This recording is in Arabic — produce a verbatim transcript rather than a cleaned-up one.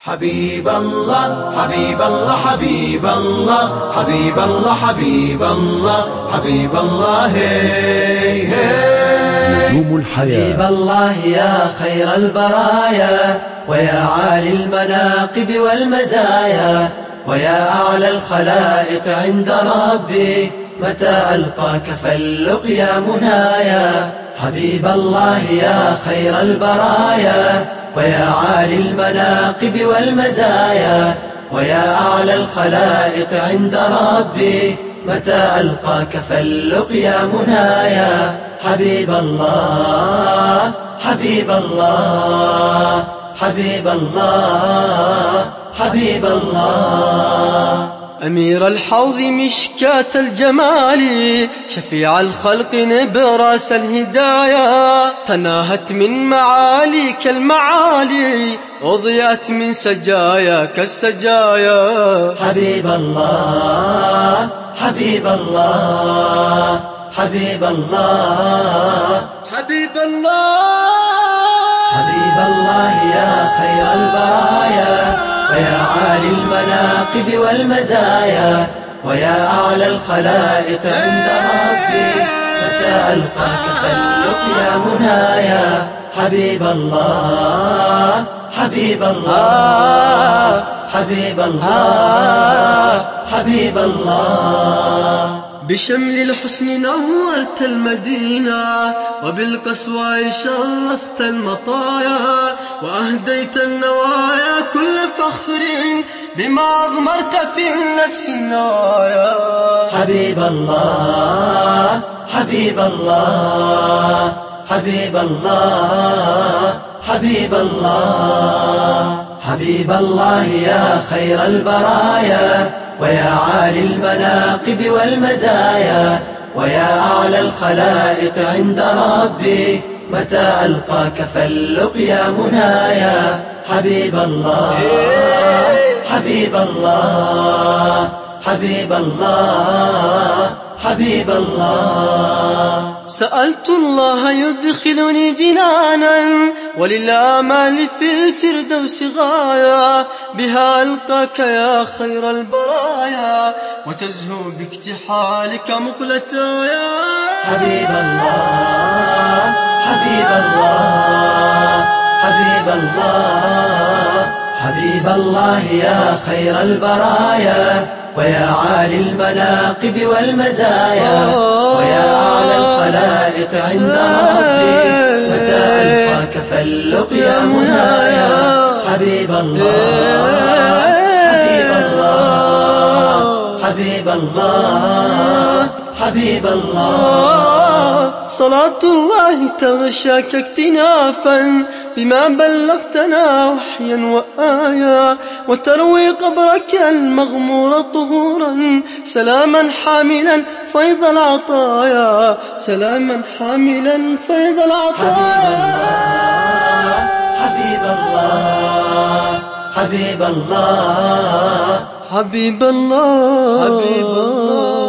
حبيب الله حبيب الله حبيب الله حبيب الله حبيب الله حبيب الله هي هي نجوم الحياة. حبيب الله يا خير البرايا ويا عالي المناقب والمزايا ويا أعلى الخلائق عند ربي متى ألقاك فاللقيا منايا. حبيب الله يا خير البرايا ويا عالي المناقب والمزايا ويا أعلى الخلائق عند ربي متى ألقاك فاللقيا منايا. حبيب الله حبيب الله حبيب الله حبيب الله. أمير الحوض مشكاة الجمال شفيع الخلق نبراس الهدايا تناهت من معاليك المعالي أضيأت من سجاياك السجايا. حبيب الله حبيب الله حبيب الله حبيب الله حبيب الله يا خير البرايا ويا عالي المناقب والمزايا ويا أعلى الخلائق عند ربي متى ألقاك فاللقيا منايا. حبيب الله حبيب الله حبيب الله حبيب الله. بشمل الحسن نورت المدينة وبالقسوة شرفت المطايا وأهديت النوايا كل فخر بما أضمرت في النفس النوايا. حبيب الله حبيب الله حبيب الله حبيب الله. حبيب الله يا خير البرايا ويا عالي المناقب والمزايا ويا أعلى الخلائق عند ربي متى ألقاك فاللقيا منايا. حبيب الله حبيب الله حبيب الله حبيب الله. سألت الله يدخلني جنانا وللآمال في الفردوس غاية بها ألقاك يا خير البرايا وتزهو باكتحالك مقلتايا. حبيب الله حبيب الله حبيب الله حبيب الله يا خير البرايا ويا عالي المناقب والمزايا ويا أعلى الخلائق عند ربي متى ألقاك فاللقيا منايا. حبيب الله حبيب الله حبيب الله حبيب الله. صلاة الله تغشاك اكتنافا بما بلغتنا وحيا وآيا وتروي قبرك المغمور طهورا سلاما حاملا فيض العطايا سلاما حاملا فيض العطايا. حبيب الله حبيب الله حبيب الله حبيب الله.